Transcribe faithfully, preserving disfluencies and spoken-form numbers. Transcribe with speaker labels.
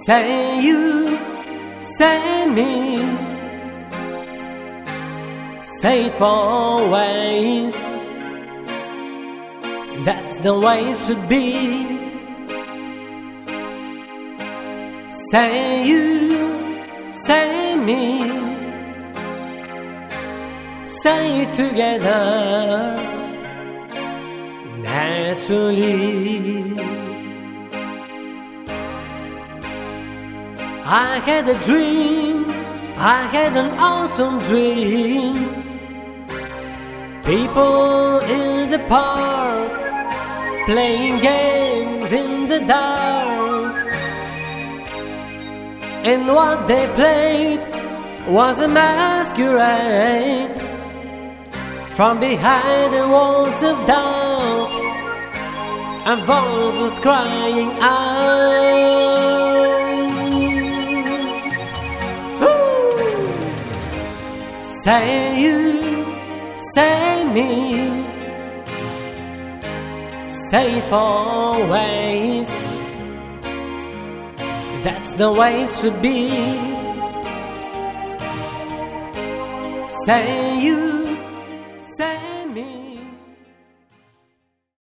Speaker 1: Say you, say me, say it for always. That's the way it should be. Say you, say me, say it together naturally. I had a dream, I had an awesome dream. People in the park, playing games in the dark. And what they played was a masquerade. From behind the walls of doubt, a voice was crying out. Say you, say me, say it for always. That's the way it should be. Say you, say